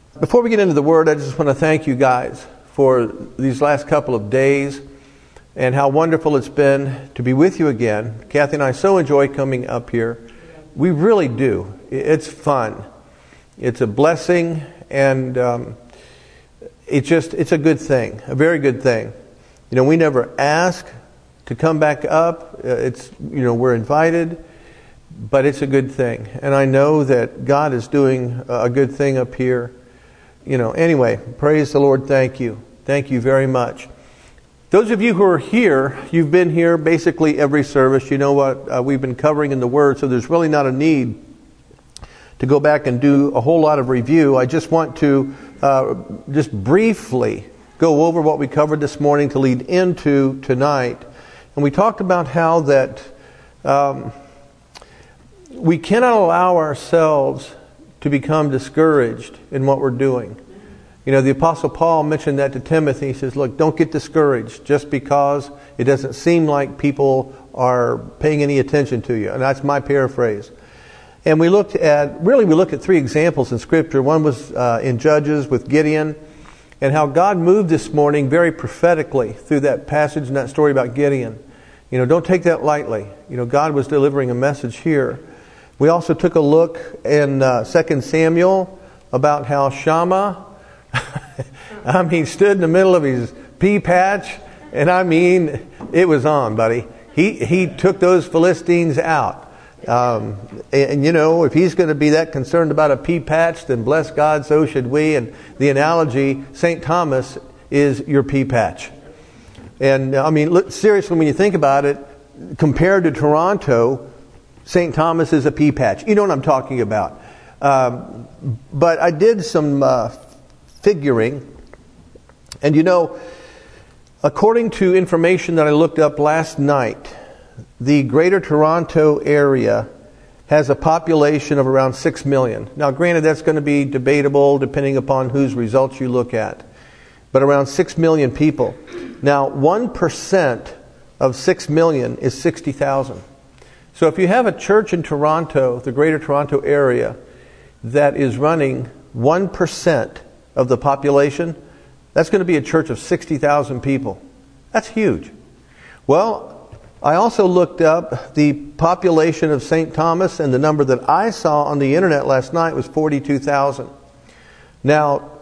Before we get into the Word, I just want to thank you guys for these last couple of days and how wonderful it's been to be with you again. Kathy and I so enjoy coming up here. We really do. It's fun. It's a blessing, and it's a good thing, a very good thing. You know, we never ask to come back up. We're invited, but it's a good thing. And I know that God is doing a good thing up here. Anyway, praise the Lord. Thank you. Thank you very much. Those of you who are here, you've been here basically every service. You know what we've been covering in the Word, so there's really not a need to go back and do a whole lot of review. I just want to just briefly go over what we covered this morning to lead into tonight. And we talked about how that we cannot allow ourselves to become discouraged in what we're doing. The Apostle Paul mentioned that to Timothy. He says, look, don't get discouraged just because it doesn't seem like people are paying any attention to you. And that's my paraphrase. And we looked at three examples in Scripture. One was in Judges with Gideon, and how God moved this morning very prophetically through that passage and that story about Gideon. Don't take that lightly. God was delivering a message here. We also took a look in 2 Samuel about how Shammah, stood in the middle of his pea patch, and it was on, buddy. He took those Philistines out. If he's going to be that concerned about a pea patch, then bless God, so should we. And the analogy, St. Thomas is your pea patch. And look, seriously, when you think about it, compared to Toronto, St. Thomas is a pea patch. You know what I'm talking about. But I did some figuring. And according to information that I looked up last night, the Greater Toronto area has a population of around 6 million. Now, granted, that's going to be debatable depending upon whose results you look at. But around 6 million people. Now, 1% of 6 million is 60,000. So if you have a church in Toronto, the Greater Toronto area, that is running 1% of the population, that's going to be a church of 60,000 people. That's huge. Well, I also looked up the population of St. Thomas, and the number that I saw on the internet last night was 42,000. Now,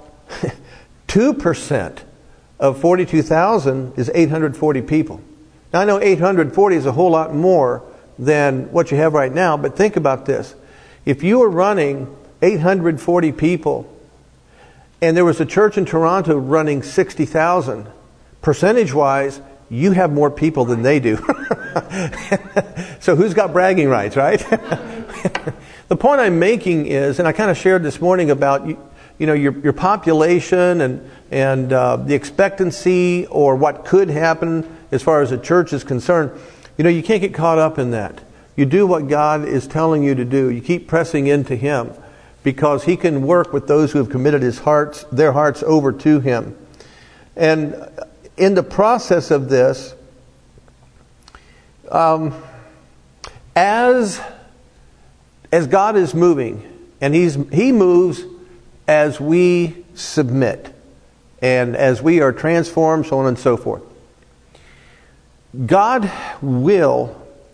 2% of 42,000 is 840 people. Now, I know 840 is a whole lot more than what you have right now, but think about this. If you were running 840 people, and there was a church in Toronto running 60,000, percentage-wise, you have more people than they do. So who's got bragging rights, right? The point I'm making is, and I kind of shared this morning about your population and the expectancy or what could happen as far as a church is concerned. You can't get caught up in that. You do what God is telling you to do. You keep pressing into Him, because He can work with those who have committed their hearts over to Him. And in the process of this, as God is moving, and He moves as we submit and as we are transformed, so on and so forth. God will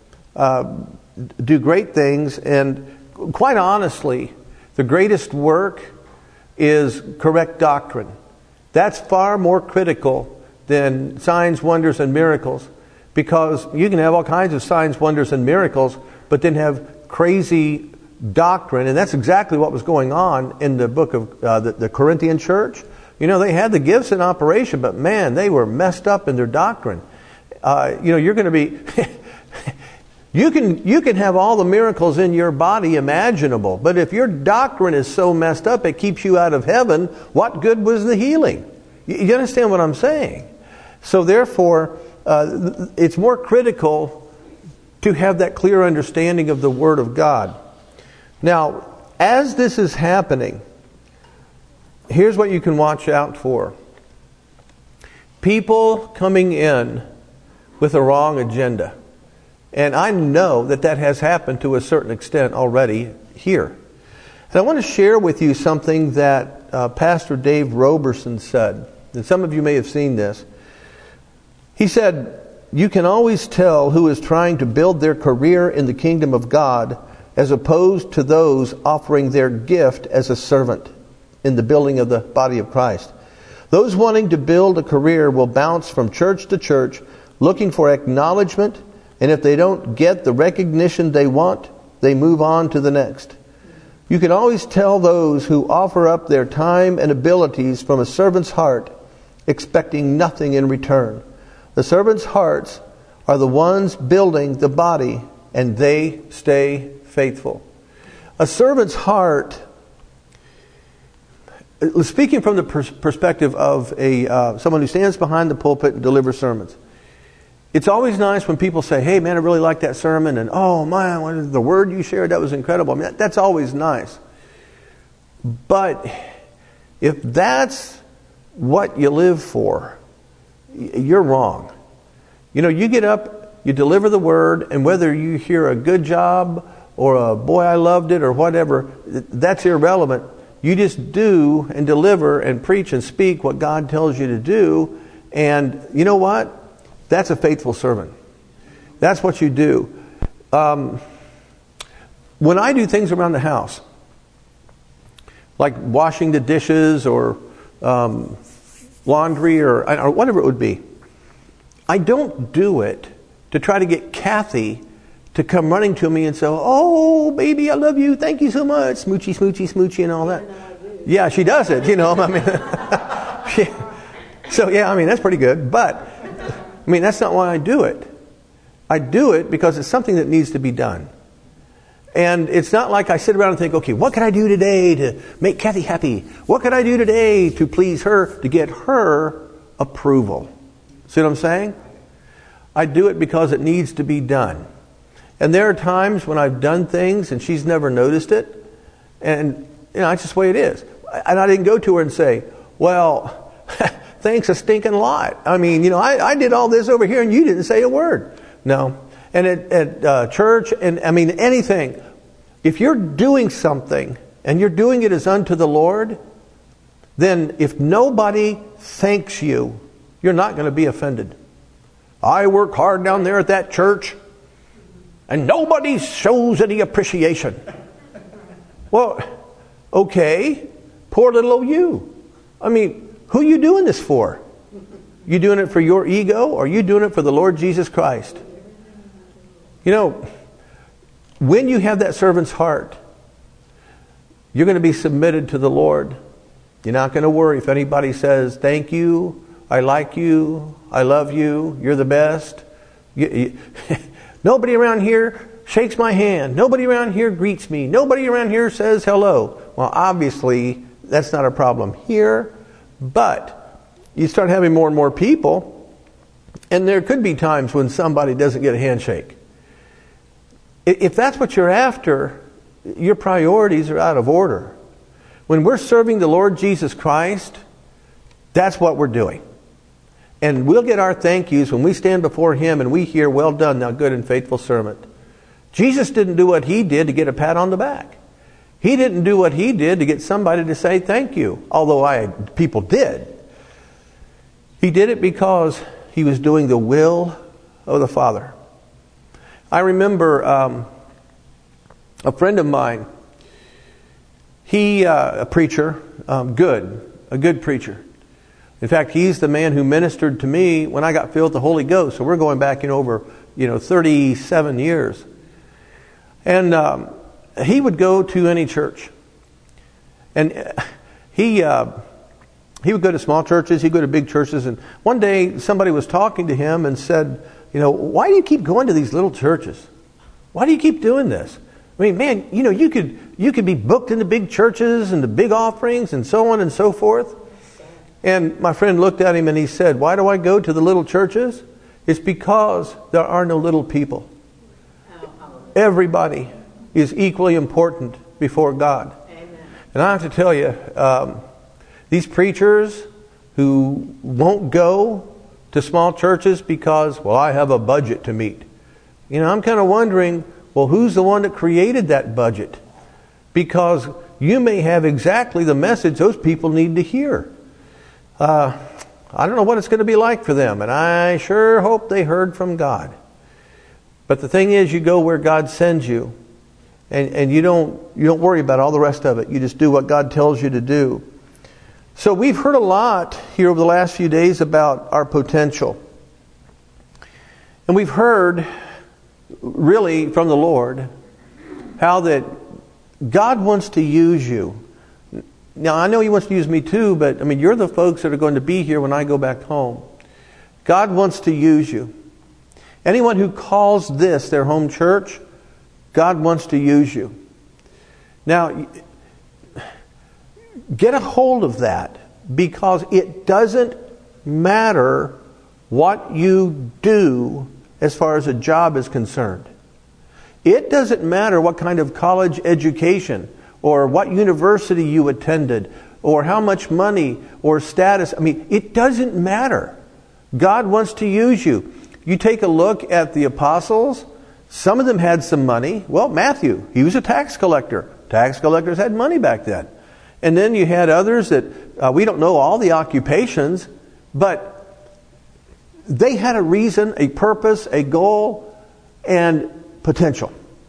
do great things, and quite honestly, the greatest work is correct doctrine. That's far more critical than signs, wonders, and miracles, because you can have all kinds of signs, wonders, and miracles, but then have crazy doctrine, and that's exactly what was going on in the book of the Corinthian church. They had the gifts in operation, but man, they were messed up in their doctrine. You're going to be... You can have all the miracles in your body imaginable, but if your doctrine is so messed up it keeps you out of heaven, what good was the healing? You understand what I'm saying? So therefore, it's more critical to have that clear understanding of the Word of God. Now, as this is happening, here's what you can watch out for. People coming in with a wrong agenda. And I know that has happened to a certain extent already here. And I want to share with you something that Pastor Dave Roberson said. And some of you may have seen this. He said, "You can always tell who is trying to build their career in the kingdom of God as opposed to those offering their gift as a servant in the building of the body of Christ. Those wanting to build a career will bounce from church to church looking for acknowledgement, and if they don't get the recognition they want, they move on to the next. You can always tell those who offer up their time and abilities from a servant's heart, expecting nothing in return. The servants' hearts are the ones building the body, and they stay faithful." A servant's heart, speaking from the perspective of someone who stands behind the pulpit and delivers sermons, it's always nice when people say, "Hey man, I really like that sermon," and "Oh man, the word you shared, that was incredible." I mean, that's always nice. But if that's what you live for, you're wrong. You get up, you deliver the word, and whether you hear a good job or a "boy, I loved it" or whatever, that's irrelevant. You just do and deliver and preach and speak what God tells you to do. And you know what? That's a faithful servant. That's what you do. When I do things around the house, like washing the dishes or laundry or whatever it would be, I don't do it to try to get Kathy to come running to me and say, "Oh, baby, I love you. Thank you so much. Smoochy, smoochy, smoochy," and all that. Yeah, she does it, I mean, that's pretty good. But, that's not why I do it. I do it because it's something that needs to be done. And it's not like I sit around and think, okay, what can I do today to make Kathy happy? What can I do today to please her, to get her approval? See what I'm saying? I do it because it needs to be done. And there are times when I've done things and she's never noticed it. And, it's just the way it is. And I didn't go to her and say, "Well, thanks a stinking lot. I did all this over here and you didn't say a word." No. And at church, and anything, if you're doing something and you're doing it as unto the Lord, then if nobody thanks you, you're not going to be offended. "I work hard down there at that church and nobody shows any appreciation." Well, okay, poor little old you. Who are you doing this for? You doing it for your ego, or are you doing it for the Lord Jesus Christ? When you have that servant's heart, you're going to be submitted to the Lord. You're not going to worry if anybody says, "Thank you, I like you, I love you, you're the best." Nobody around here shakes my hand. Nobody around here greets me. Nobody around here says hello. Well, obviously, that's not a problem here. But you start having more and more people, and there could be times when somebody doesn't get a handshake. If that's what you're after, your priorities are out of order. When we're serving the Lord Jesus Christ, that's what we're doing. And we'll get our thank yous when we stand before Him and we hear, "Well done, thou good and faithful servant." Jesus didn't do what He did to get a pat on the back. He didn't do what He did to get somebody to say thank you, although people did. He did it because He was doing the will of the Father. I remember a friend of mine, a preacher, a good preacher. In fact, he's the man who ministered to me when I got filled with the Holy Ghost. So we're going back over 37 years. And he would go to any church. And he would go to small churches, he'd go to big churches. And one day somebody was talking to him and said, "Why do you keep going to these little churches? Why do you keep doing this? Man, you could be booked in the big churches and the big offerings and so on and so forth." And my friend looked at him and he said, "Why do I go to the little churches? It's because there are no little people. Everybody is equally important before God." Amen. And I have to tell you, these preachers who won't go to small churches because, I have a budget to meet. I'm kind of wondering, who's the one that created that budget? Because you may have exactly the message those people need to hear. I don't know what it's going to be like for them, and I sure hope they heard from God. But the thing is, you go where God sends you, and you don't worry about all the rest of it. You just do what God tells you to do. So we've heard a lot here over the last few days about our potential. And we've heard, really, from the Lord, how that God wants to use you. Now, I know He wants to use me too, but, you're the folks that are going to be here when I go back home. God wants to use you. Anyone who calls this their home church, God wants to use you. Now, get a hold of that, because it doesn't matter what you do as far as a job is concerned. It doesn't matter what kind of college education or what university you attended or how much money or status. It doesn't matter. God wants to use you. You take a look at the apostles. Some of them had some money. Well, Matthew, he was a tax collector. Tax collectors had money back then. And then you had others that we don't know all the occupations, but they had a reason, a purpose, a goal, and potential.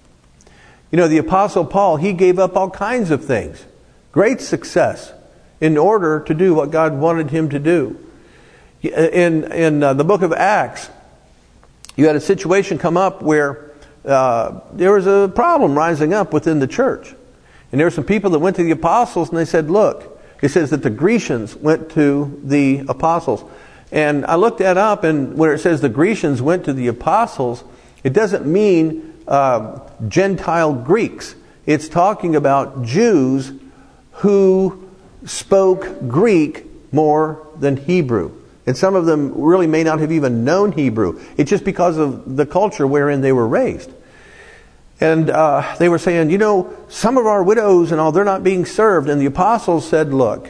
The Apostle Paul, he gave up all kinds of things. Great success in order to do what God wanted him to do. In the book of Acts, you had a situation come up where there was a problem rising up within the church. And there were some people that went to the apostles and they said, look, it says that the Grecians went to the apostles. And I looked that up, and when it says the Grecians went to the apostles, it doesn't mean Gentile Greeks. It's talking about Jews who spoke Greek more than Hebrew. And some of them really may not have even known Hebrew. It's just because of the culture wherein they were raised. And they were saying, some of our widows and all, they're not being served. And the apostles said, look,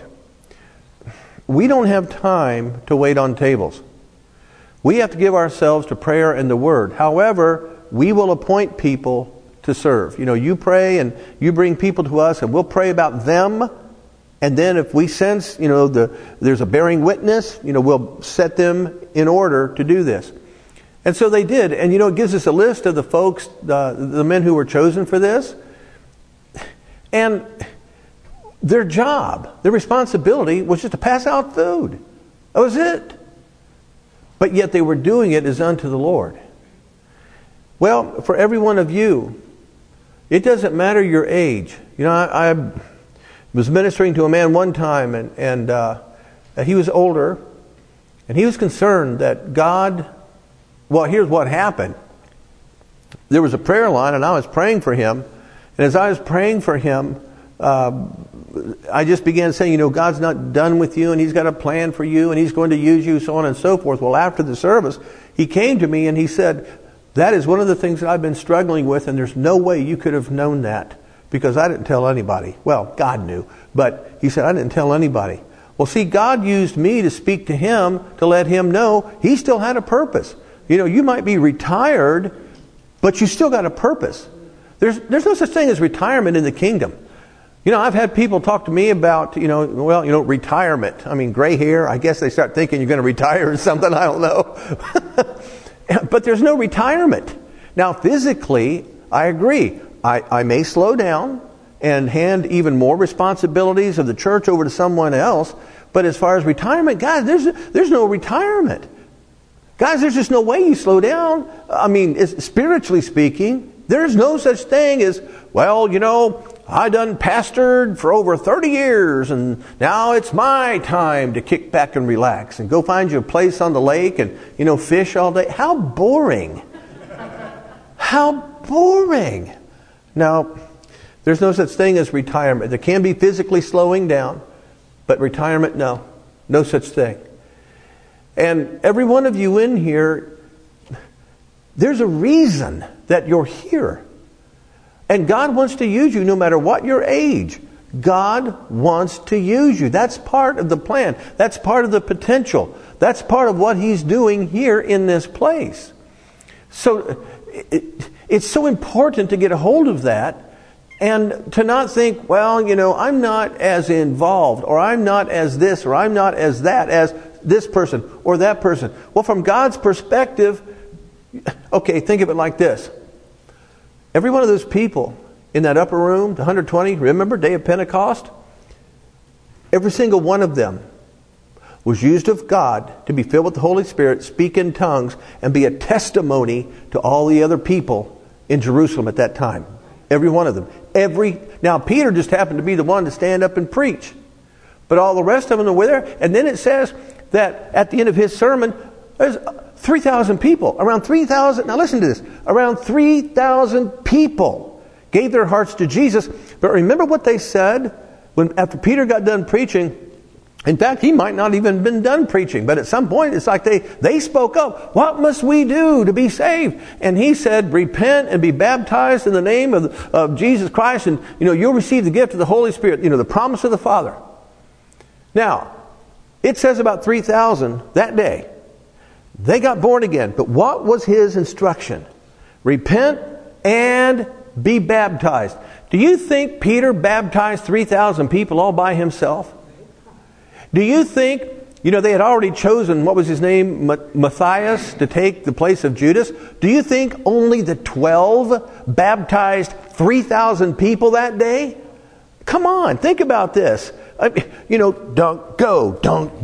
we don't have time to wait on tables. We have to give ourselves to prayer and the Word. However, we will appoint people to serve. You pray and you bring people to us, and we'll pray about them. And then if we sense, there's a bearing witness, we'll set them in order to do this. And so they did. And it gives us a list of the folks, the men who were chosen for this. And their job, their responsibility was just to pass out food. That was it. But yet they were doing it as unto the Lord. Well, for every one of you, it doesn't matter your age. I was ministering to a man one time, and he was older, and he was concerned that God... Well, here's what happened. There was a prayer line, and I was praying for him. And as I was praying for him, I just began saying, God's not done with you, and He's got a plan for you, and He's going to use you, so on and so forth. Well, after the service, he came to me and he said, that is one of the things that I've been struggling with, and there's no way you could have known that, because I didn't tell anybody. Well, God knew, but he said, I didn't tell anybody. Well, see, God used me to speak to him, to let him know he still had a purpose. You might be retired, but you still got a purpose. There's no such thing as retirement in the kingdom. I've had people talk to me about, retirement. Gray hair. I guess they start thinking you're going to retire or something. I don't know. But there's no retirement. Now, physically, I agree. I may slow down and hand even more responsibilities of the church over to someone else. But as far as retirement, guys, there's no retirement. Guys, there's just no way you slow down. Spiritually speaking, there's no such thing as, I done pastored for over 30 years, and now it's my time to kick back and relax and go find you a place on the lake and, fish all day. How boring. How boring. Now, there's no such thing as retirement. There can be physically slowing down, but retirement, no. No such thing. And every one of you in here, there's a reason that you're here. And God wants to use you no matter what your age. God wants to use you. That's part of the plan. That's part of the potential. That's part of what He's doing here in this place. So it's so important to get a hold of that And to not think, well, I'm not as involved, or I'm not as this, or I'm not as that, as this person or that person. Well, from God's perspective, okay, think of it like this. Every one of those people in that upper room, the 120, remember, day of Pentecost? Every single one of them was used of God to be filled with the Holy Spirit, speak in tongues, and be a testimony to all the other people in Jerusalem at that time. Every one of them. Now, Peter just happened to be the one to stand up and preach. But all the rest of them were there. And then it says that at the end of his sermon, there's 3,000 people. Around 3,000. Now listen to this. Around 3,000 people gave their hearts to Jesus. But remember what they said after Peter got done preaching. In fact, he might not even have been done preaching, but at some point it's like they spoke up. What must we do to be saved? And he said, repent and be baptized in the name of Jesus Christ, and you'll receive the gift of the Holy Spirit, the promise of the Father. Now, it says about 3,000 that day. They got born again. But what was his instruction? Repent and be baptized. Do you think Peter baptized 3,000 people all by himself? Do you think, they had already chosen, what was his name, Matthias, to take the place of Judas? Do you think only the 12 baptized 3,000 people that day? Come on, think about this. Don't go.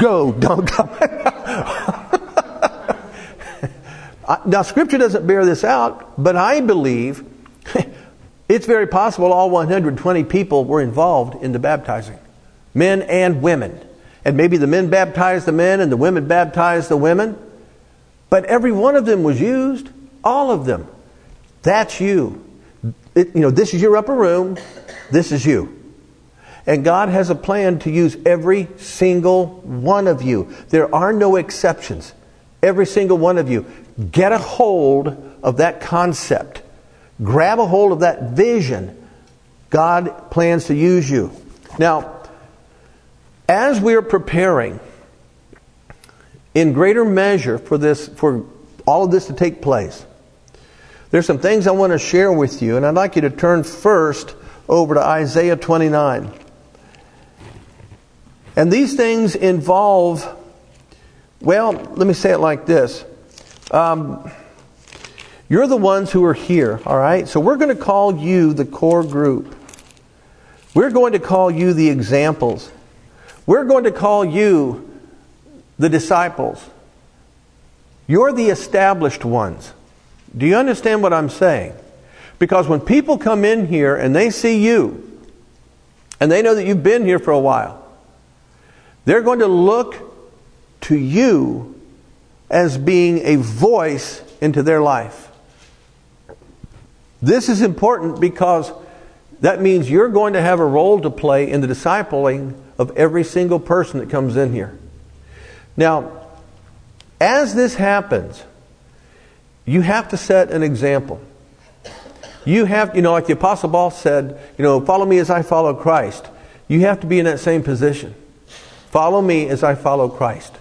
Now, Scripture doesn't bear this out, but I believe it's very possible all 120 people were involved in the baptizing. Men and women. And maybe the men baptized the men and the women baptized the women. But every one of them was used. All of them. That's you. This is your upper room. This is you. And God has a plan to use every single one of you. There are no exceptions. Every single one of you. Get a hold of that concept. Grab a hold of that vision. God plans to use you. Now, as we're preparing in greater measure for all of this to take place, there's some things I want to share with you, and I'd like you to turn first over to Isaiah 29. And these things involve, let me say it like this. You're the ones who are here, all right? So we're going to call you the core group. We're going to call you the examples. We're going to call you the disciples. You're the established ones. Do you understand what I'm saying? Because when people come in here and they see you, and they know that you've been here for a while, they're going to look to you as being a voice into their life. This is important because that means you're going to have a role to play in the discipling of every single person that comes in here. Now, as this happens, you have to set an example. You have, like the Apostle Paul said, follow me as I follow Christ. You have to be in that same position. Follow me as I follow Christ.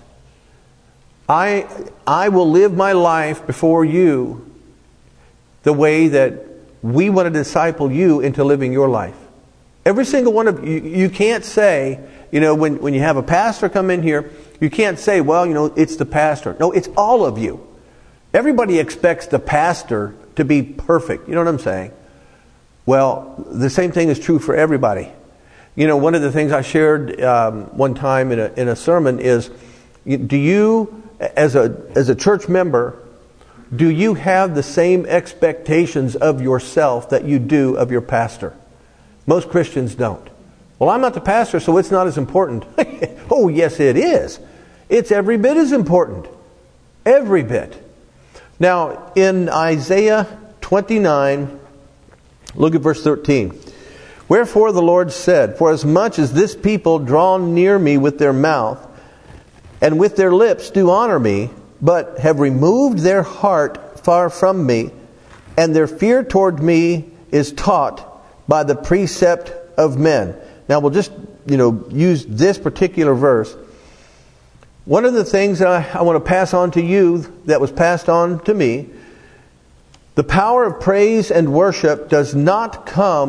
I will live my life before you the way that we want to disciple you into living your life. Every single one of you, you can't say, when you have a pastor come in here, you can't say, it's the pastor. No, it's all of you. Everybody expects the pastor to be perfect. You know what I'm saying? Well, the same thing is true for everybody. One of the things I shared one time in a sermon is, do you, as a church member, do you have the same expectations of yourself that you do of your pastor? Most Christians don't. Well, I'm not the pastor, so it's not as important. Oh, yes, it is. It's every bit as important. Every bit. Now, in Isaiah 29, look at verse 13. Wherefore the Lord said, for as much as this people draw near me with their mouth, and with their lips do honor me, but have removed their heart far from me, and their fear toward me is taught by the precept of men. Now we'll just, use this particular verse. One of the things that I want to pass on to you that was passed on to me, the power of praise and worship does not come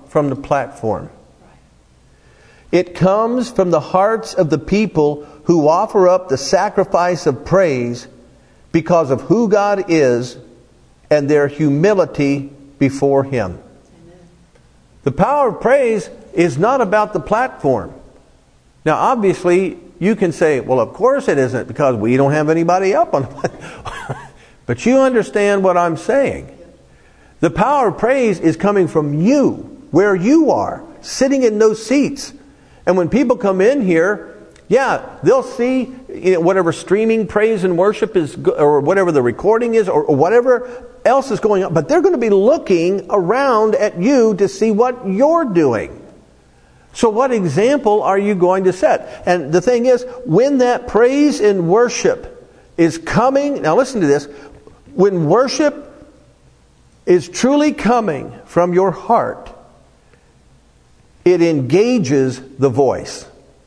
from the platform. It comes from the hearts of the people who offer up the sacrifice of praise because of who God is and their humility before Him. Amen. The power of praise is not about the platform. Now, obviously, you can say, well, of course it isn't because we don't have anybody up on the platform. But you understand what I'm saying. The power of praise is coming from you, where you are, sitting in those seats. And when people come in here, yeah, they'll see whatever streaming praise and worship is, or whatever the recording is, or whatever else is going on. But they're going to be looking around at you to see what you're doing. So what example are you going to set? And the thing is, when that praise and worship is coming, now listen to this, when worship is truly coming from your heart, it engages the voice.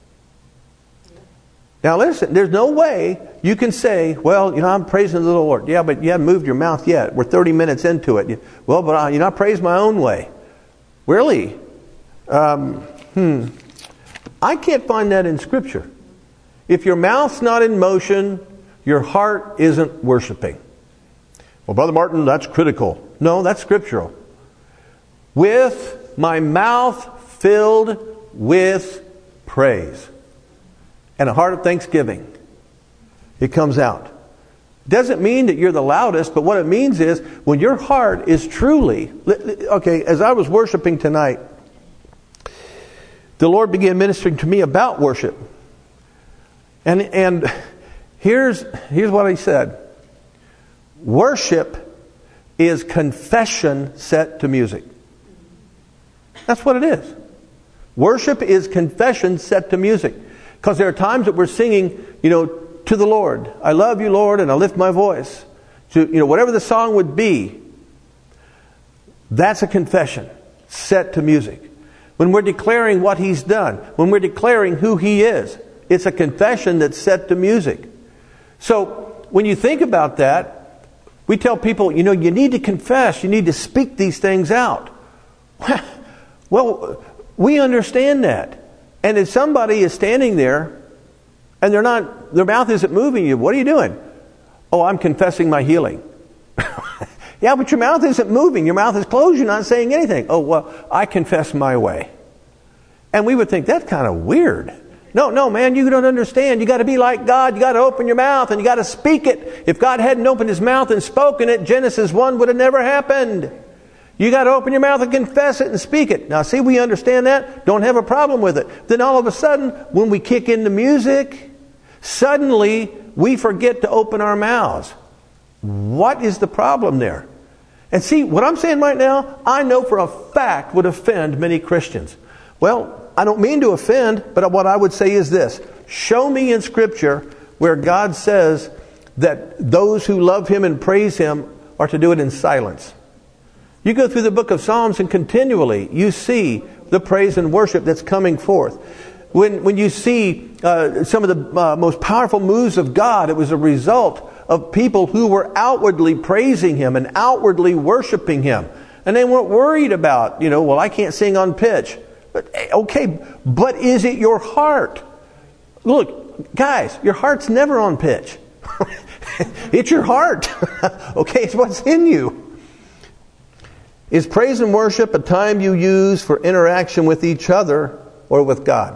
Now listen, there's no way you can say, well, I'm praising the Lord. Yeah, but you haven't moved your mouth yet. We're 30 minutes into it. Well, but I praise my own way. Really? I can't find that in Scripture. If your mouth's not in motion, your heart isn't worshiping. Well, Brother Martin, that's critical. No, that's scriptural. With my mouth filled with praise and a heart of thanksgiving, it comes out. Doesn't mean that you're the loudest, but what it means is when your heart is truly... Okay, as I was worshiping tonight, the Lord began ministering to me about worship. And here's what He said. Worship is confession set to music. That's what it is. Worship is confession set to music. Because there are times that we're singing, to the Lord. I love you, Lord, and I lift my voice. To, whatever the song would be, that's a confession set to music. When we're declaring what He's done, when we're declaring who He is, it's a confession that's set to music. So, when you think about that, we tell people, you need to confess, you need to speak these things out. Well, we understand that. And if somebody is standing there and their mouth isn't moving you, what are you doing? Oh, I'm confessing my healing. Yeah, but your mouth isn't moving. Your mouth is closed. You're not saying anything. Oh, well, I confess my way. And we would think that's kind of weird. No, man, you don't understand. You got to be like God. You got to open your mouth and you got to speak it. If God hadn't opened His mouth and spoken it, Genesis 1 would have never happened. You got to open your mouth and confess it and speak it. Now, see, we understand that. Don't have a problem with it. Then all of a sudden, when we kick into music, suddenly we forget to open our mouths. What is the problem there? And see, what I'm saying right now, I know for a fact would offend many Christians. Well, I don't mean to offend, but what I would say is this. Show me in Scripture where God says that those who love Him and praise Him are to do it in silence. You go through the book of Psalms and continually you see the praise and worship that's coming forth. When you see some of the most powerful moves of God, it was a result of people who were outwardly praising Him and outwardly worshiping Him. And they weren't worried about, well, I can't sing on pitch. But, okay, but is it your heart? Look, guys, your heart's never on pitch. It's your heart. Okay, it's what's in you. Is praise and worship a time you use for interaction with each other or with God?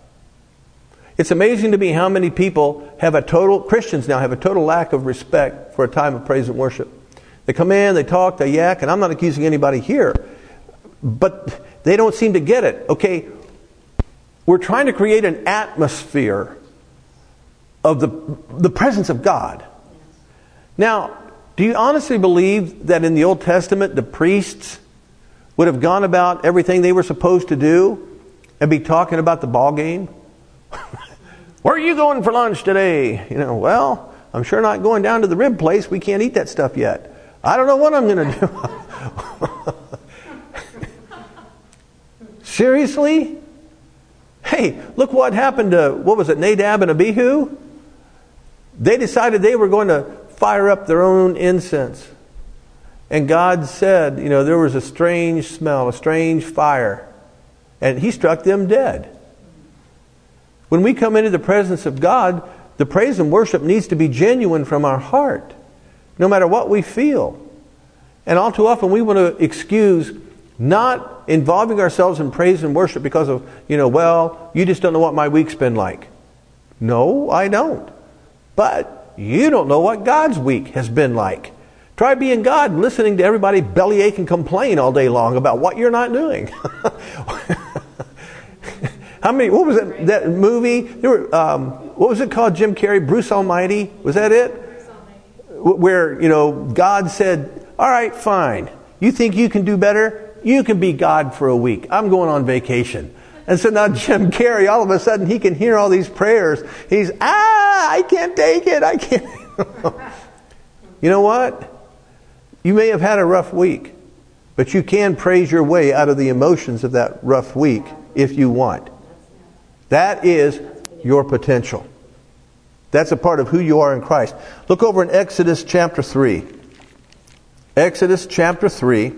It's amazing to me how many people Christians now have a total lack of respect for a time of praise and worship. They come in, they talk, they yak, and I'm not accusing anybody here. But they don't seem to get it. Okay, we're trying to create an atmosphere of the presence of God. Now, do you honestly believe that in the Old Testament the priests would have gone about everything they were supposed to do and be talking about the ball game? Where are you going for lunch today? Well, I'm sure not going down to the rib place. We can't eat that stuff yet. I don't know what I'm going to do. Seriously? Hey, look what happened to, Nadab and Abihu? They decided they were going to fire up their own incense. And God said, there was a strange smell, a strange fire. And He struck them dead. When we come into the presence of God, the praise and worship needs to be genuine from our heart, no matter what we feel. And all too often we want to excuse not involving ourselves in praise and worship because of, you just don't know what my week's been like. No, I don't. But you don't know what God's week has been like. Try being God and listening to everybody bellyache and complain all day long about what you're not doing. What was that movie? What was it called, Jim Carrey? Bruce Almighty? Was that it? Bruce Almighty. Where, God said, all right, fine. You think you can do better? You can be God for a week. I'm going on vacation. And so now Jim Carrey, all of a sudden, he can hear all these prayers. He's, I can't take it. I can't. You know what? You may have had a rough week, but you can praise your way out of the emotions of that rough week if you want. That is your potential. That's a part of who you are in Christ. Look over in Exodus chapter 3. Exodus chapter 3.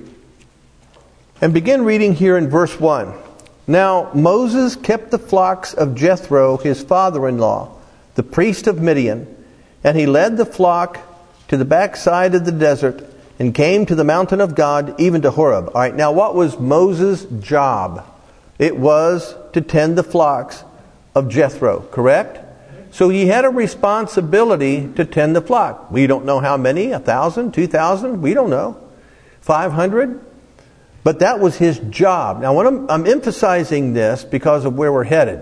And begin reading here in verse 1. Now Moses kept the flocks of Jethro, his father-in-law, the priest of Midian, and he led the flock to the backside of the desert and came to the mountain of God, even to Horeb. All right, now what was Moses' job? It was to tend the flocks of Jethro, correct? So he had a responsibility to tend the flock. We don't know how many, 1,000, 2,000, we don't know. 500? But that was his job. Now I'm emphasizing this because of where we're headed.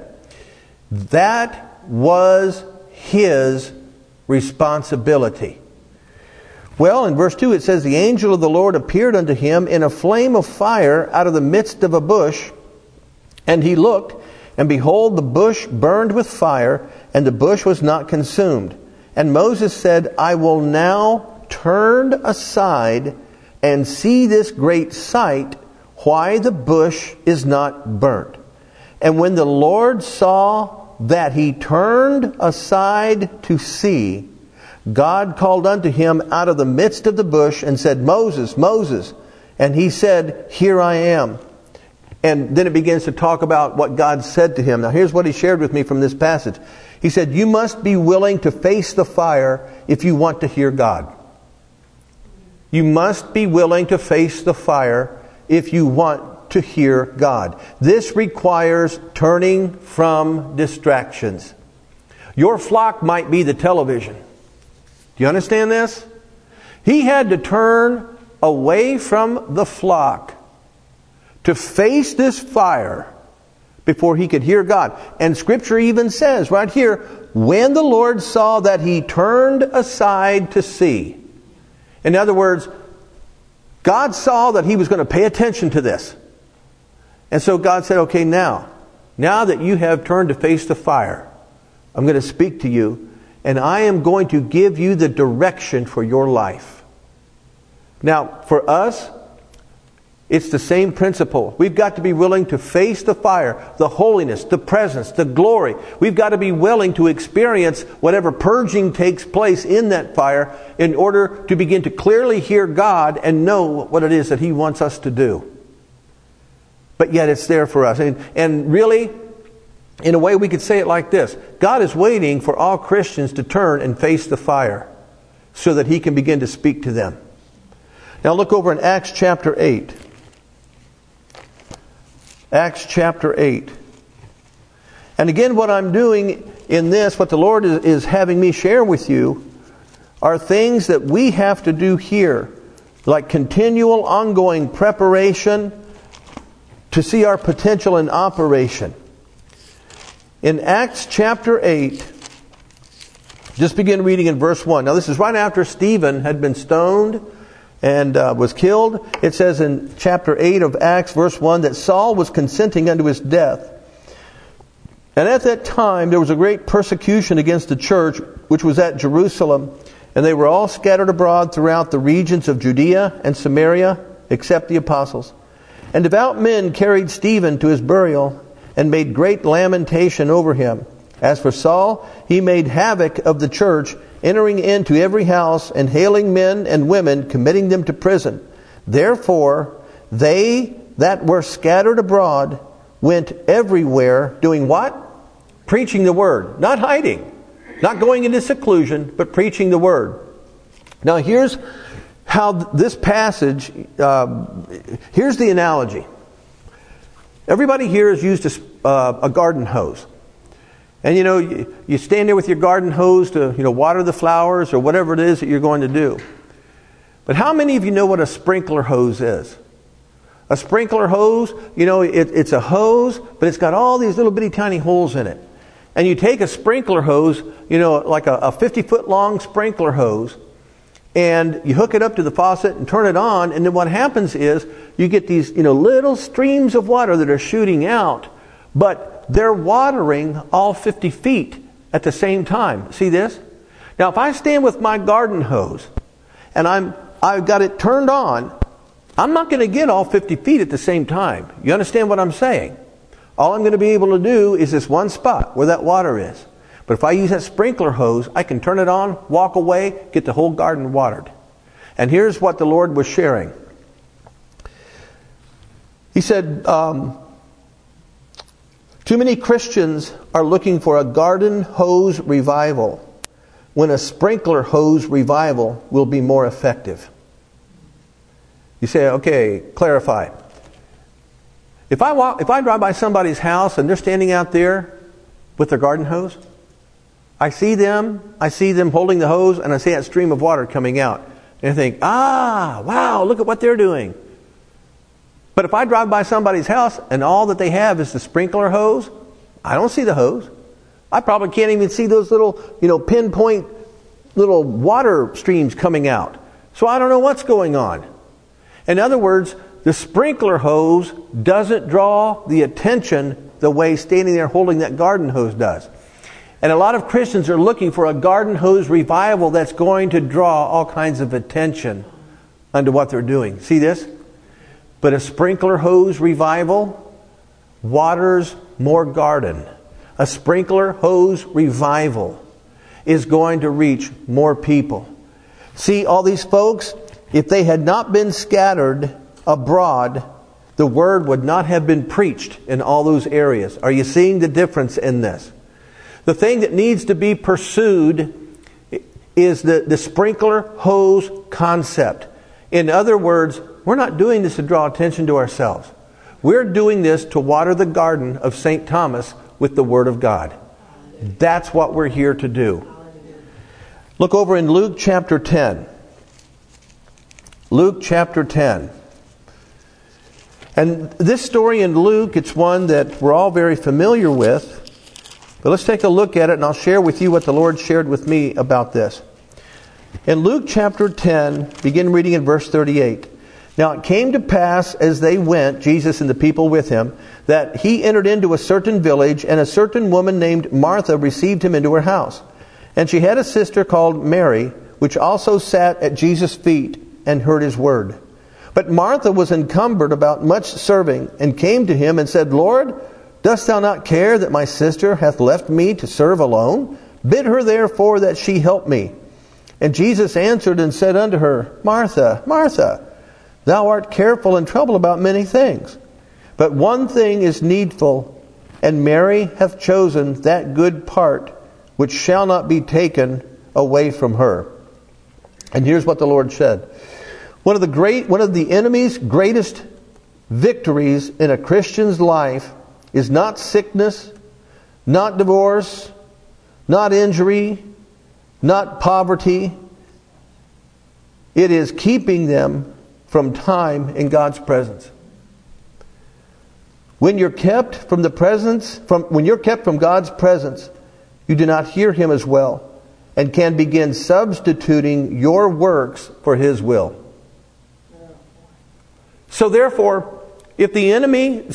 That was his responsibility. Well, in verse 2 it says, the angel of the Lord appeared unto him in a flame of fire out of the midst of a bush. And he looked, and behold, the bush burned with fire, and the bush was not consumed. And Moses said, I will now turn aside and see this great sight, why the bush is not burnt. And when the Lord saw that he turned aside to see, God called unto him out of the midst of the bush and said, Moses, Moses. And he said, Here I am. And then it begins to talk about what God said to him. Now here's what he shared with me from this passage. He said, you must be willing to face the fire if you want to hear God. You must be willing to face the fire if you want to hear God. This requires turning from distractions. Your flock might be the television. Do you understand this? He had to turn away from the flock to face this fire before he could hear God. And Scripture even says right here, when the Lord saw that he turned aside to see. In other words, God saw that he was going to pay attention to this. And so God said, okay, now that you have turned to face the fire, I'm going to speak to you, and I am going to give you the direction for your life. Now, for us, it's the same principle. We've got to be willing to face the fire, the holiness, the presence, the glory. We've got to be willing to experience whatever purging takes place in that fire in order to begin to clearly hear God and know what it is that He wants us to do. But yet it's there for us. And really, in a way we could say it like this. God is waiting for all Christians to turn and face the fire so that He can begin to speak to them. Now look over in Acts chapter 8. Acts chapter 8. And again, what I'm doing in this, what the Lord is having me share with you, are things that we have to do here, like continual, ongoing preparation to see our potential in operation. In Acts chapter 8, just begin reading in verse 1. Now this is right after Stephen had been stoned and was killed. It says in chapter 8 of Acts, verse 1, that Saul was consenting unto his death. And at that time there was a great persecution against the church, which was at Jerusalem. And they were all scattered abroad throughout the regions of Judea and Samaria, except the apostles. And devout men carried Stephen to his burial, and made great lamentation over him. As for Saul, he made havoc of the church, entering into every house and hailing men and women, committing them to prison. Therefore, they that were scattered abroad went everywhere, doing what? Preaching the word. Not hiding. Not going into seclusion, but preaching the word. Now here's how this passage, here's the analogy. Everybody here has used a garden hose. And you stand there with your garden hose to water the flowers or whatever it is that you're going to do. But how many of you know what a sprinkler hose is? A sprinkler hose, it's a hose, but it's got all these little bitty tiny holes in it. And you take a sprinkler hose, like a 50-foot long sprinkler hose, and you hook it up to the faucet and turn it on, and then what happens is you get these little streams of water that are shooting out, but they're watering all 50 feet at the same time. See this? Now if I stand with my garden hose and I've got it turned on, I'm not going to get all 50 feet at the same time. You understand what I'm saying? All I'm going to be able to do is this one spot where that water is. But if I use that sprinkler hose, I can turn it on, walk away, get the whole garden watered. And here's what the Lord was sharing. He said, too many Christians are looking for a garden hose revival when a sprinkler hose revival will be more effective. You say, okay, clarify. If I drive by somebody's house and they're standing out there with their garden hose, I see them holding the hose, and I see that stream of water coming out. And I think, wow, look at what they're doing. But if I drive by somebody's house and all that they have is the sprinkler hose, I don't see the hose. I probably can't even see those little, pinpoint little water streams coming out. So I don't know what's going on. In other words, the sprinkler hose doesn't draw the attention the way standing there holding that garden hose does. And a lot of Christians are looking for a garden hose revival that's going to draw all kinds of attention unto what they're doing. See this? But a sprinkler hose revival waters more garden. A sprinkler hose revival is going to reach more people. See, all these folks, if they had not been scattered abroad, the word would not have been preached in all those areas. Are you seeing the difference in this? The thing that needs to be pursued is the sprinkler hose concept. In other words, we're not doing this to draw attention to ourselves. We're doing this to water the garden of St. Thomas with the Word of God. That's what we're here to do. Look over in Luke chapter 10. Luke chapter 10. And this story in Luke, it's one that we're all very familiar with. But let's take a look at it, and I'll share with you what the Lord shared with me about this. In Luke chapter 10, begin reading in verse 38. Now it came to pass as they went, Jesus and the people with him, that he entered into a certain village, and a certain woman named Martha received him into her house. And she had a sister called Mary, which also sat at Jesus' feet and heard his word. But Martha was encumbered about much serving, and came to him and said, Lord, dost thou not care that my sister hath left me to serve alone? Bid her therefore that she help me. And Jesus answered and said unto her, Martha, Martha, thou art careful and troubled about many things. But one thing is needful, and Mary hath chosen that good part, which shall not be taken away from her. And here's what the Lord said. One of the enemy's greatest victories in a Christian's life is not sickness, not divorce, not injury, not poverty. It is keeping them from time in God's presence. When you're kept from God's presence, you do not hear Him as well, and can begin substituting your works for His will. So therefore, if the enemy,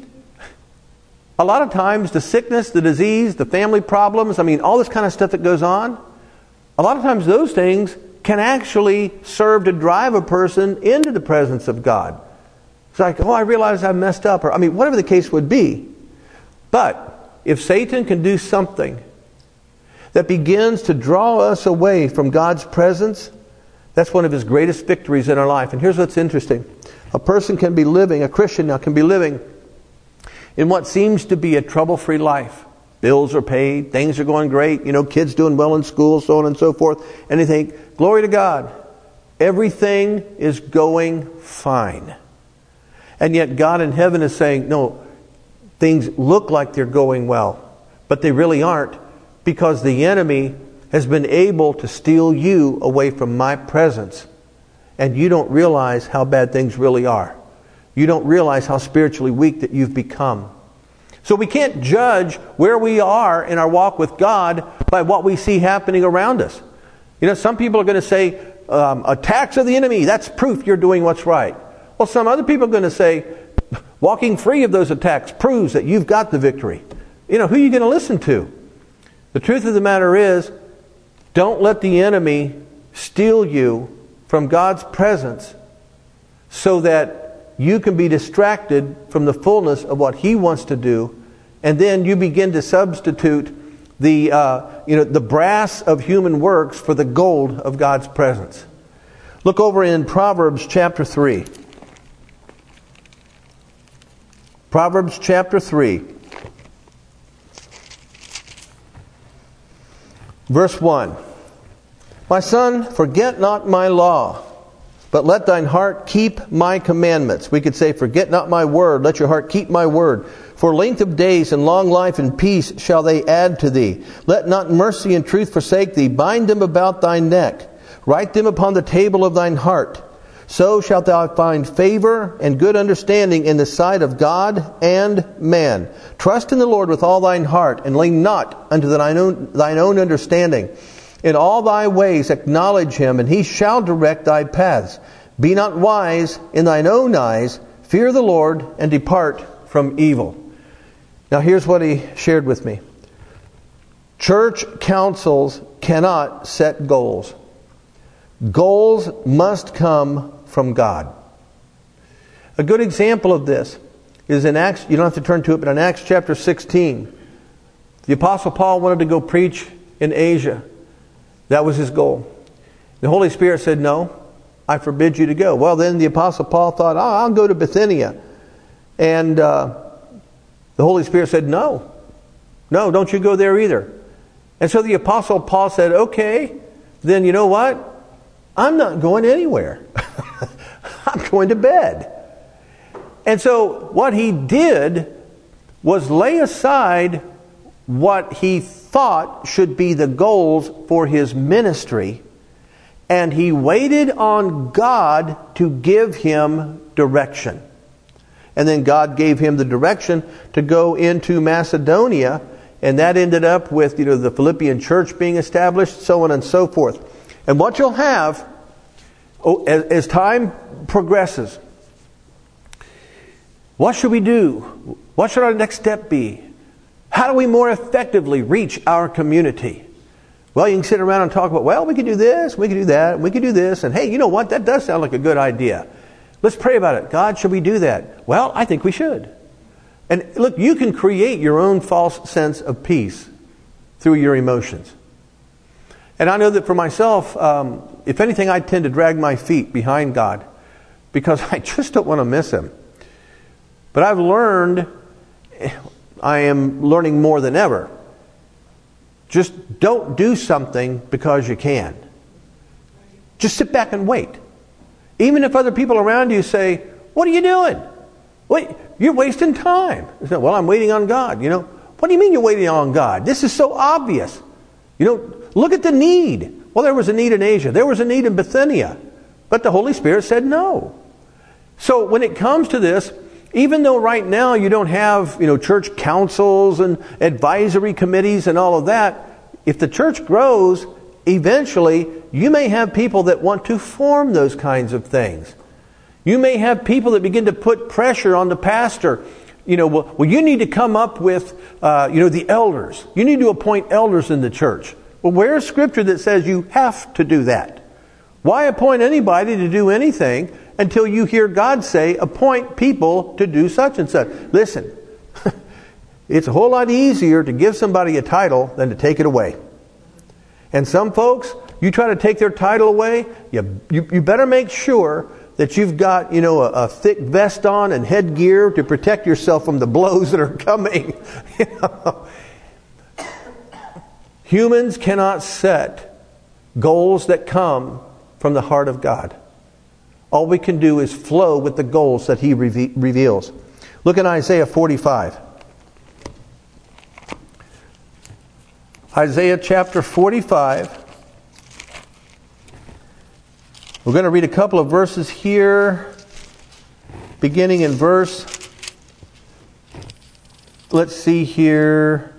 a lot of times the sickness, the disease, the family problems, all this kind of stuff that goes on, a lot of times those things can actually serve to drive a person into the presence of God. It's like, I realize I messed up, or whatever the case would be. But if Satan can do something that begins to draw us away from God's presence, that's one of His greatest victories in our life. And here's what's interesting. A person can be living, a Christian now can be living in what seems to be a trouble-free life. Bills are paid, things are going great, kids doing well in school, so on and so forth. And they think, glory to God, everything is going fine. And yet God in heaven is saying, no, things look like they're going well, but they really aren't, because the enemy has been able to steal you away from my presence. And you don't realize how bad things really are. You don't realize how spiritually weak that you've become. So we can't judge where we are in our walk with God by what we see happening around us. Some people are going to say, attacks of the enemy, that's proof you're doing what's right. Well, some other people are going to say, walking free of those attacks proves that you've got the victory. Who are you going to listen to? The truth of the matter is, don't let the enemy steal you from God's presence so that you can be distracted from the fullness of what He wants to do, and then you begin to substitute the brass of human works for the gold of God's presence. Look over in Proverbs chapter 3. Proverbs chapter 3. Verse 1. My son, forget not my law, but let thine heart keep my commandments. We could say, forget not my word, let your heart keep my word. For length of days and long life and peace shall they add to thee. Let not mercy and truth forsake thee. Bind them about thy neck. Write them upon the table of thine heart. So shalt thou find favor and good understanding in the sight of God and man. Trust in the Lord with all thine heart, and lean not unto thine own understanding. In all thy ways acknowledge Him, and He shall direct thy paths. Be not wise in thine own eyes. Fear the Lord, and depart from evil. Now here's what he shared with me. Church councils cannot set goals. Goals must come from God. A good example of this is in Acts, you don't have to turn to it, but in Acts chapter 16, the Apostle Paul wanted to go preach in Asia. That was his goal. The Holy Spirit said, no, I forbid you to go. Well, then the Apostle Paul thought, I'll go to Bithynia. And the Holy Spirit said, no, don't you go there either. And so the Apostle Paul said, okay, then you know what? I'm not going anywhere. I'm going to bed. And so what he did was lay aside what he thought should be the goals for his ministry, and he waited on God to give him direction. And then God gave him the direction to go into Macedonia, and that ended up with the Philippian church being established, so on and so forth. And what you'll have as time progresses, what should we do? What should our next step be? How do we more effectively reach our community? Well, you can sit around and talk about, well, we could do this, we could do that, we could do this, and hey, you know what? That does sound like a good idea. Let's pray about it. God, should we do that? Well, I think we should. And look, you can create your own false sense of peace through your emotions. And I know that for myself, if anything, I tend to drag my feet behind God because I just don't want to miss Him. But I've learned, I am learning more than ever, just don't do something because you can. Just sit back and wait. Even if other people around you say, what are you doing? Wait, you're wasting time. Well, I'm waiting on God. What do you mean you're waiting on God? This is so obvious. Look at the need. Well, there was a need in Asia. There was a need in Bithynia. But the Holy Spirit said no. So when it comes to this, even though right now you don't have, church councils and advisory committees and all of that, if the church grows, eventually you may have people that want to form those kinds of things. You may have people that begin to put pressure on the pastor. Well, you need to come up with, the elders. You need to appoint elders in the church. Well, where's scripture that says you have to do that? Why appoint anybody to do anything until you hear God say, appoint people to do such and such? Listen, it's a whole lot easier to give somebody a title than to take it away. And some folks, you try to take their title away, you better make sure that you've got, a thick vest on and headgear to protect yourself from the blows that are coming. Humans cannot set goals that come from the heart of God. All we can do is flow with the goals that He reveals. Look at Isaiah 45. Isaiah chapter 45. We're going to read a couple of verses here, beginning in verse, let's see here.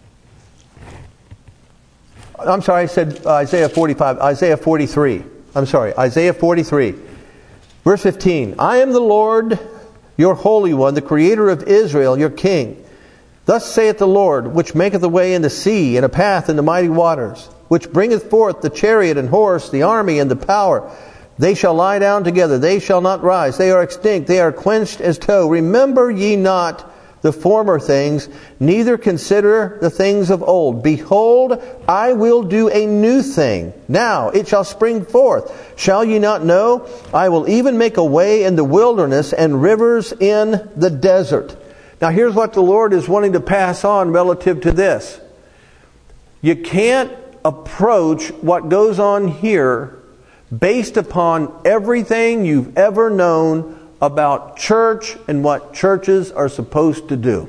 I'm sorry, I said Isaiah 45. Isaiah 43. I'm sorry, Isaiah 43. Verse 15. I am the Lord, your Holy One, the Creator of Israel, your King. Thus saith the Lord, which maketh a way in the sea, and a path in the mighty waters, which bringeth forth the chariot and horse, the army and the power. They shall lie down together, they shall not rise. They are extinct, they are quenched as tow. Remember ye not the former things, neither consider the things of old. Behold, I will do a new thing. Now it shall spring forth. Shall ye not know? I will even make a way in the wilderness and rivers in the desert. Now here's what the Lord is wanting to pass on relative to this. You can't approach what goes on here based upon everything you've ever known about church and what churches are supposed to do.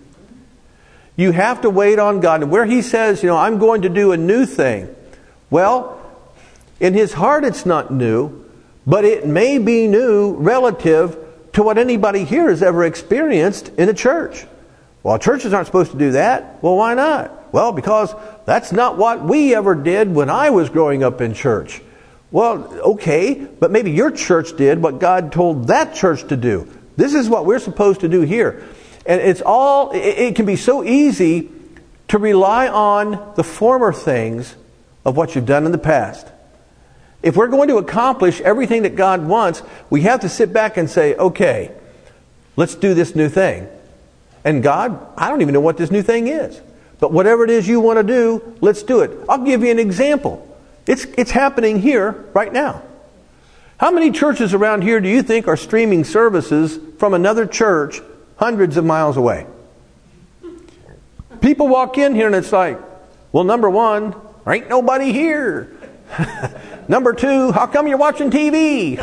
You have to wait on God. And where He says, I'm going to do a new thing. Well, in His heart it's not new, but it may be new relative to what anybody here has ever experienced in a church. Well, churches aren't supposed to do that. Well, why not? Well, because that's not what we ever did when I was growing up in church. Well, okay, but maybe your church did what God told that church to do. This is what we're supposed to do here. And it can be so easy to rely on the former things of what you've done in the past. If we're going to accomplish everything that God wants, we have to sit back and say, okay, let's do this new thing. And God, I don't even know what this new thing is. But whatever it is you want to do, let's do it. I'll give you an example. It's happening here right now. How many churches around here do you think are streaming services from another church hundreds of miles away? People walk in here and it's like, well, number one, there ain't nobody here. Number two, how come you're watching TV?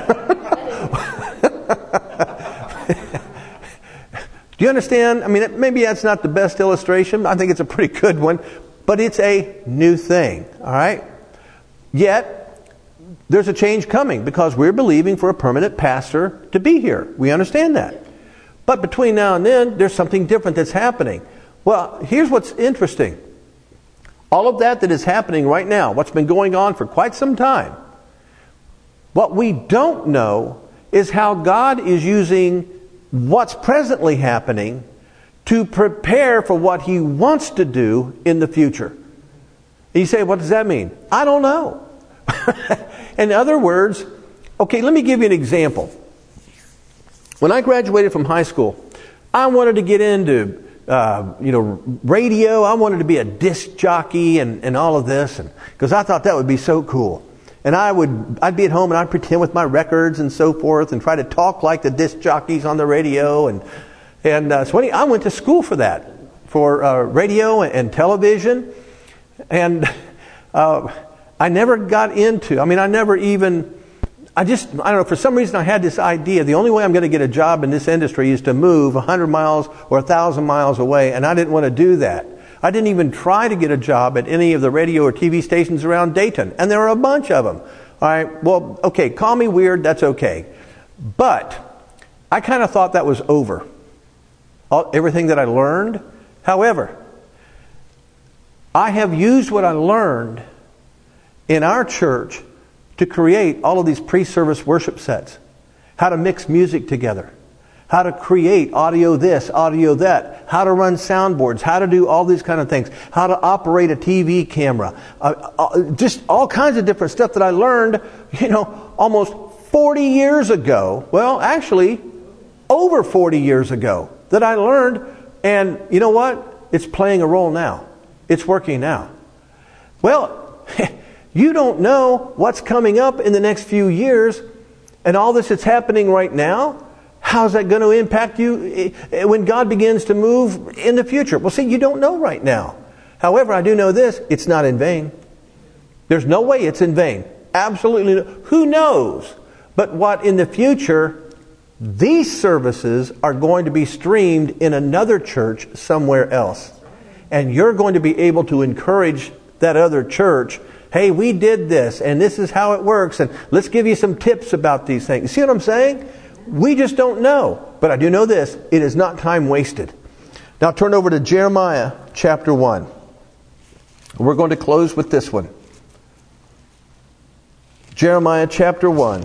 Do you understand? I mean, maybe that's not the best illustration. I think it's a pretty good one. But it's a new thing. All right? Yet, there's a change coming because we're believing for a permanent pastor to be here. We understand that. But between now and then, there's something different that's happening. Well, here's what's interesting. All of that is happening right now, what's been going on for quite some time, what we don't know is how God is using what's presently happening to prepare for what He wants to do in the future. And you say, what does that mean? I don't know. In other words, okay, let me give you an example. When I graduated from high school, I wanted to get into radio. I wanted to be a disc jockey and all of this, because I thought that would be so cool. And I'd be at home and I'd pretend with my records and so forth and try to talk like the disc jockeys on the radio. So I went to school for that, for radio and television. And I never got into, I don't know, for some reason I had this idea, the only way I'm going to get a job in this industry is to move 100 miles or 1,000 miles away, and I didn't want to do that. I didn't even try to get a job at any of the radio or TV stations around Dayton, and there are a bunch of them. All right, well, okay, call me weird, that's okay. But I kind of thought that was over. Everything that I learned. However, I have used what I learned in our church to create all of these pre-service worship sets. How to mix music together. How to create audio this, audio that. How to run soundboards. How to do all these kind of things. How to operate a TV camera. Just all kinds of different stuff that I learned, almost 40 years ago. Well, actually, over 40 years ago that I learned. And you know what? It's playing a role now. It's working now. Well, You don't know what's coming up in the next few years, and all this that's happening right now. How's that going to impact you when God begins to move in the future? Well, see, you don't know right now. However, I do know this, it's not in vain. There's no way it's in vain. Absolutely no. Who knows? But what in the future, these services are going to be streamed in another church somewhere else. And you're going to be able to encourage that other church, hey, we did this, and this is how it works, and let's give you some tips about these things. See what I'm saying? We just don't know. But I do know this, it is not time wasted. Now turn over to Jeremiah chapter 1. We're going to close with this one. Jeremiah chapter 1.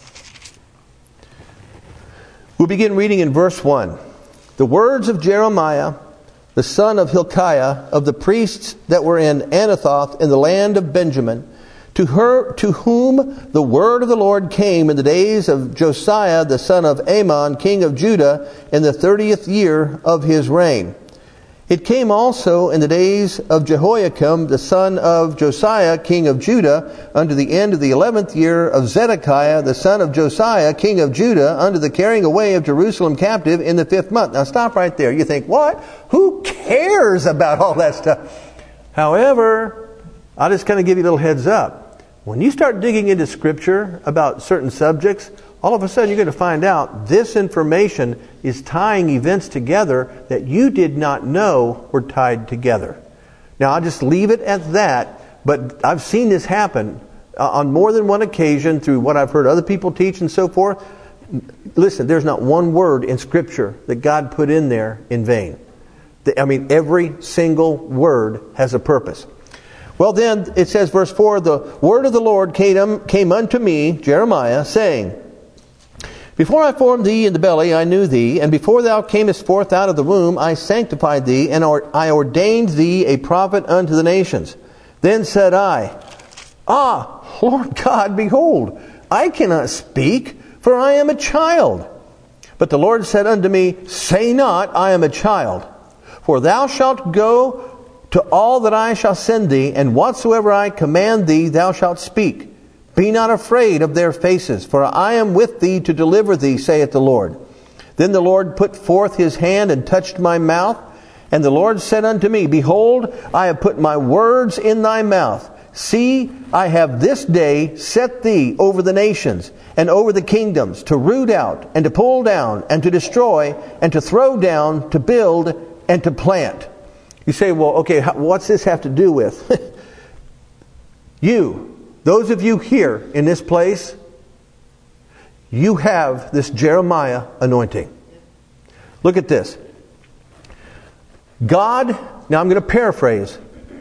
We'll begin reading in verse 1. The words of Jeremiah, the son of Hilkiah, of the priests that were in Anathoth in the land of Benjamin, to whom the word of the Lord came in the days of Josiah, the son of Amon, king of Judah, in the 30th year of his reign. It came also in the days of Jehoiakim, the son of Josiah, king of Judah, unto the end of the 11th year of Zedekiah, the son of Josiah, king of Judah, unto the carrying away of Jerusalem captive in the 5th month. Now stop right there. You think, what? Who cares about all that stuff? However, I'll just kind of give you a little heads up. When you start digging into Scripture about certain subjects, all of a sudden you're going to find out this information is tying events together that you did not know were tied together. Now, I'll just leave it at that, but I've seen this happen on more than one occasion through what I've heard other people teach and so forth. Listen, there's not one word in Scripture that God put in there in vain. I mean, every single word has a purpose. Well, then, it says, verse 4, the word of the Lord came unto me, Jeremiah, saying, Before I formed thee in the belly, I knew thee, and before thou camest forth out of the womb, I sanctified thee, and I ordained thee a prophet unto the nations. Then said I, Lord God, behold, I cannot speak, for I am a child. But the Lord said unto me, Say not, I am a child, for thou shalt go to all that I shall send thee, and whatsoever I command thee, thou shalt speak. Be not afraid of their faces, for I am with thee to deliver thee, saith the Lord. Then the Lord put forth his hand and touched my mouth. And the Lord said unto me, Behold, I have put my words in thy mouth. See, I have this day set thee over the nations and over the kingdoms, to root out and to pull down and to destroy and to throw down, to build and to plant. You say, well, okay, what's this have to do with? Those of you here in this place, you have this Jeremiah anointing. Look at this. God, now I'm going to paraphrase.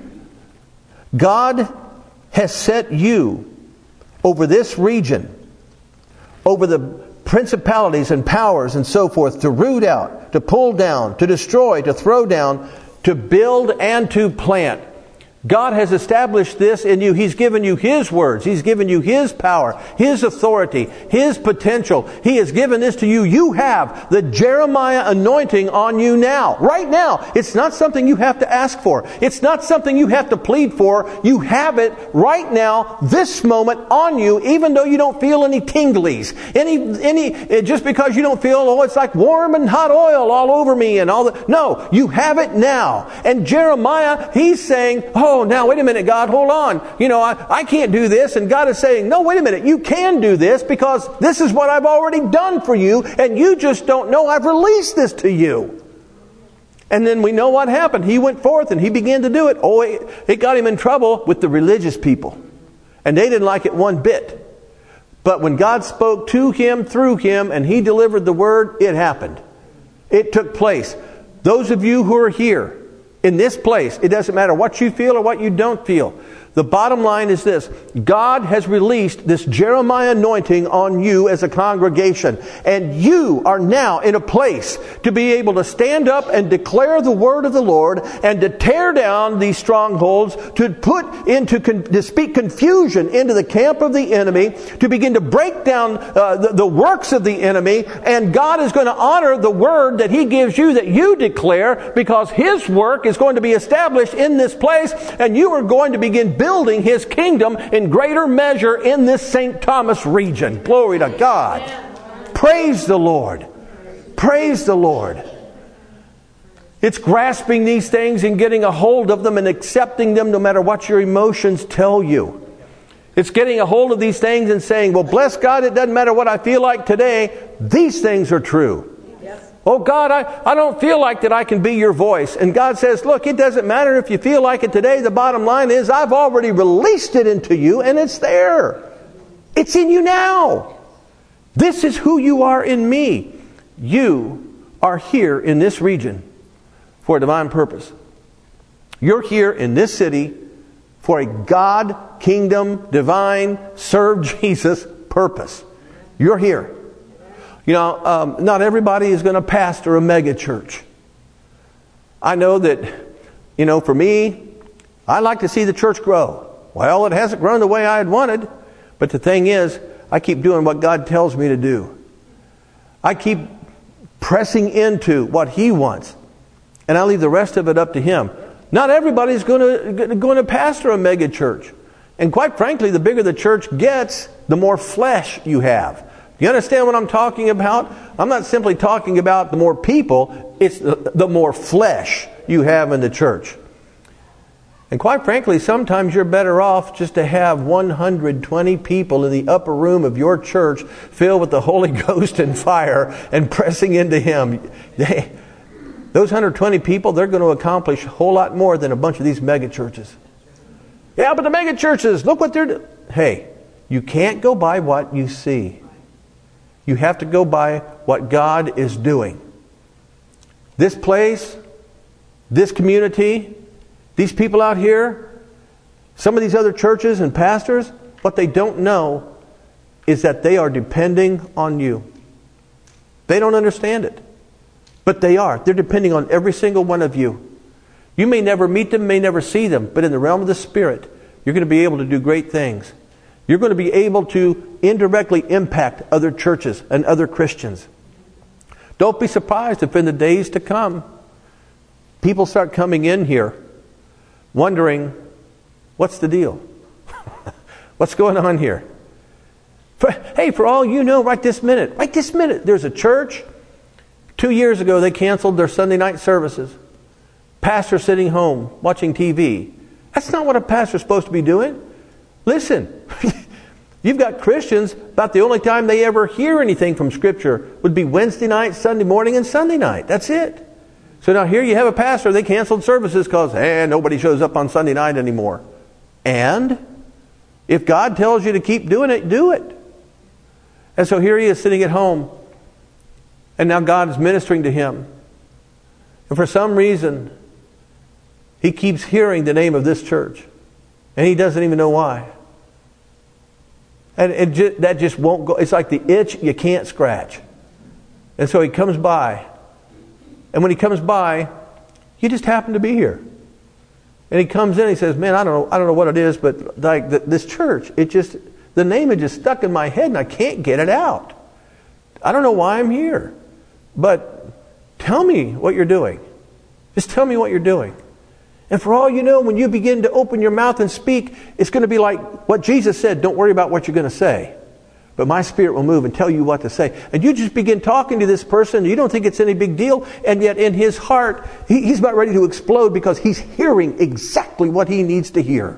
God has set you over this region, over the principalities and powers and so forth, to root out, to pull down, to destroy, to throw down, to build and to plant. God has established this in you. He's given you His words. He's given you His power, His authority, His potential. He has given this to you. You have the Jeremiah anointing on you now. Right now. It's not something you have to ask for. It's not something you have to plead for. You have it right now, this moment, on you, even though you don't feel any tinglies. Just because you don't feel, it's like warm and hot oil all over me and all that. No, you have it now. And Jeremiah, he's saying, now, wait a minute, God, hold on. I can't do this. And God is saying, no, wait a minute, you can do this because this is what I've already done for you, and you just don't know I've released this to you. And then we know what happened. He went forth and he began to do it. It got him in trouble with the religious people. And they didn't like it one bit. But when God spoke to him, through him, and he delivered the word, it happened. It took place. Those of you who are here, in this place, it doesn't matter what you feel or what you don't feel. The bottom line is this. God has released this Jeremiah anointing on you as a congregation. And you are now in a place to be able to stand up and declare the word of the Lord and to tear down these strongholds, to speak confusion into the camp of the enemy, to begin to break down the works of the enemy. And God is going to honor the word that He gives you, that you declare, because His work is going to be established in this place, and you are going to begin building building His kingdom in greater measure in this St. Thomas region. Glory to God. Praise the Lord. Praise the Lord. It's grasping these things and getting a hold of them and accepting them no matter what your emotions tell you. It's getting a hold of these things and saying, well, bless God, it doesn't matter what I feel like today. These things are true. Yes. Oh, God, I don't feel like that I can be your voice. And God says, look, it doesn't matter if you feel like it today. The bottom line is I've already released it into you and it's there. It's in you now. This is who you are in me. You are here in this region for a divine purpose. You're here in this city for a God, kingdom, divine, serve Jesus purpose. You're here. You know, not everybody is going to pastor a mega church. I know that, you know, for me, I like to see the church grow. Well, it hasn't grown the way I had wanted. But the thing is, I keep doing what God tells me to do. I keep pressing into what He wants. And I leave the rest of it up to Him. Not everybody's going to pastor a mega church. And quite frankly, the bigger the church gets, the more flesh you have. You understand what I'm talking about? I'm not simply talking about the more people, it's the more flesh you have in the church. And quite frankly, sometimes you're better off just to have 120 people in the upper room of your church filled with the Holy Ghost and fire and pressing into Him. Those 120 people, they're going to accomplish a whole lot more than a bunch of these mega churches. Yeah, but the mega churches, look what they're doing. Hey, you can't go by what you see. You have to go by what God is doing. This place, this community, these people out here, some of these other churches and pastors, what they don't know is that they are depending on you. They don't understand it. But they are. They're depending on every single one of you. You may never meet them, may never see them, but in the realm of the Spirit, you're going to be able to do great things. You're going to be able to indirectly impact other churches and other Christians. Don't be surprised if in the days to come, people start coming in here wondering, what's the deal? What's going on here? For all you know, right this minute, there's a church. 2 years ago, they canceled their Sunday night services. Pastor sitting home, watching TV. That's not what a pastor's supposed to be doing. Listen, you've got Christians, about the only time they ever hear anything from Scripture would be Wednesday night, Sunday morning, and Sunday night. That's it. So now here you have a pastor, they canceled services because, nobody shows up on Sunday night anymore. And if God tells you to keep doing it, do it. And so here he is sitting at home. And now God is ministering to him. And for some reason, he keeps hearing the name of this church. And he doesn't even know why. And that just won't go. It's like the itch you can't scratch. And so he comes by. And when he comes by, you just happen to be here. And he comes in and he says, man, I don't know what it is, but like this church, the name is just stuck in my head and I can't get it out. I don't know why I'm here. But tell me what you're doing. Just tell me what you're doing. And for all you know, when you begin to open your mouth and speak, it's going to be like what Jesus said, don't worry about what you're going to say. But my Spirit will move and tell you what to say. And you just begin talking to this person, you don't think it's any big deal, and yet in his heart, he's about ready to explode because he's hearing exactly what he needs to hear.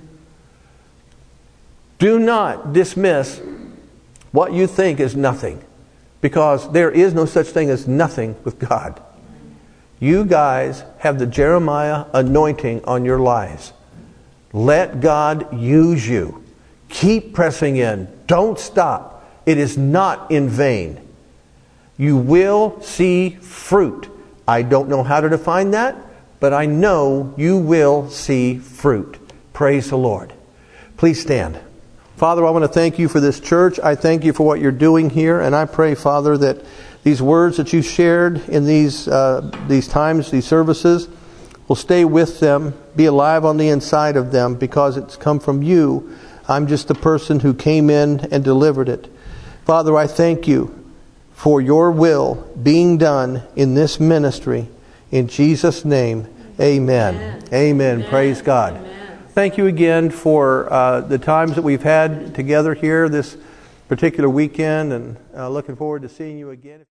Do not dismiss what you think is nothing. Because there is no such thing as nothing with God. You guys have the Jeremiah anointing on your lives. Let God use you. Keep pressing in. Don't stop. It is not in vain. You will see fruit. I don't know how to define that, but I know you will see fruit. Praise the Lord. Please stand. Father, I want to thank you for this church. I thank you for what you're doing here. And I pray, Father, that these words that you shared in these times, these services, will stay with them, be alive on the inside of them because it's come from you. I'm just the person who came in and delivered it. Father, I thank you for your will being done in this ministry. In Jesus' name, amen. Amen. Praise God. thank you again for the times that we've had together here this particular weekend, and looking forward to seeing you again.